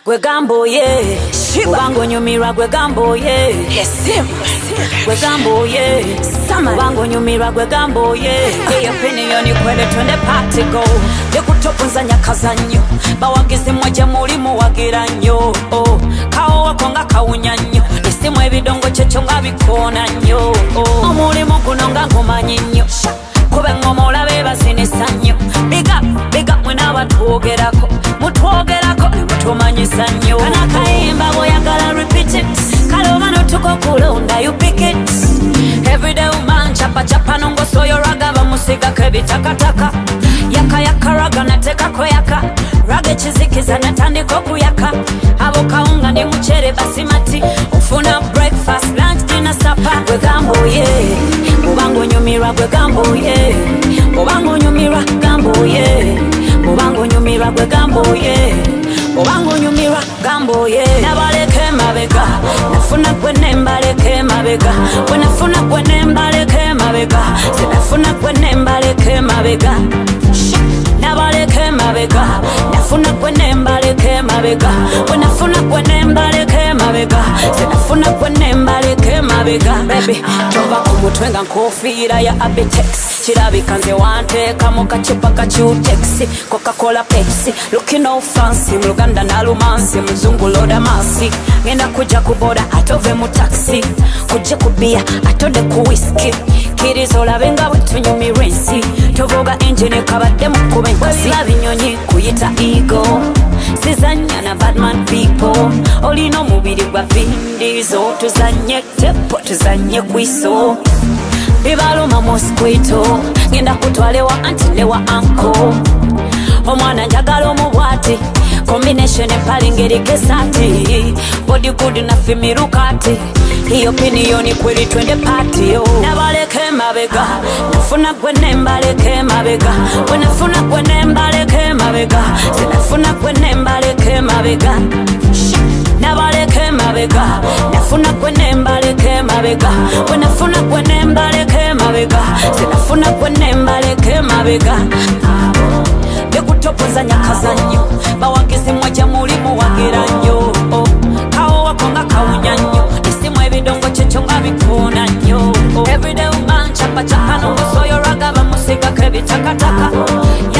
gwe gambo ye ubango nyumirwa gwe gambo ye gwe gambo ye ubango nyumirwa gwe gambo ye opinion kwele twende party go yekutopunza nyakazanyo bawagizi mwaje muri muwagira nnyo kawo wakonga kawunya nnyo isimu ebidongo kyekyo nga bikona nnyo omulimu guno nga ngumanyi nnyo kube ngomola bebazinisa nnyo biga mwena batwogerako mutwogerako nemutumanyisa nnyo kana kayimba boyagala repeat it kaloba notuko kulonda you pick it everyday man chapa nongosoyo raga bamusigako ebitakataka yaka raga natekako yaka raga chizikiza natandika okuyaka abo kawunga ndi muchere basimati ufuna breakfast lunch dinner supper gwe gambo ye ubango nyumirwa gwe gambo ye ubango nyumirwa gambo ye ubango nyumirwa gwe gambo ye ubango nyumirwa gambo ye nabaleke mabega nafuna gwe nembaleke mabega bwe nafuna gwe nembaleke mabega sinafuna gwe nembaleke mabega nabaleke mabega nafuna gwe nembaleke mabega bwe nafuna gwe nembaleke mabega sinafuna gwe nembaleke mabega baby tova ku mutwe nga nkofiira ya Abitex kirabika nze wanteeka mu kacupa ka Cutex Coca-Cola Pepsi looking all fancy mu Luganda nalumansi muzungu loda masi ngenda kuja kuboda atove mu taxi kuje kubia atode ku whisky kirizo olabenga bwetunyumira ensi tovuga engine kabadde mukube enkasi binyonyi kuyita ego sizanya na badman people olina omubiri gwa vindizo tuzanye tepo tuzanye kwiso bibaluma mosquito ngenda kutwalewa anti newa anko omwana njagala omubwati combination empalingeri kesati body good na fimirukati hiyo opinion kweli twende party yo nabaleke mabega nafuna gwe nembaleke mabega bwe nafuna gwe nembaleke mabega sinafuna gwe nembaleke mabega nabaleke mabega nafuna gwe nembaleke mabega bwe nafuna gwe nembaleke mabega sinafuna gwe nembaleke mabega bekutopoza nyakazanyo bawagizi mwaja muri muwagira nnyo kawo wakonga kawunya nnyo isimu ebidongo kyekyo nga bikona nnyo everyday man chapa nongosoyo raga bamusigako ebitakataka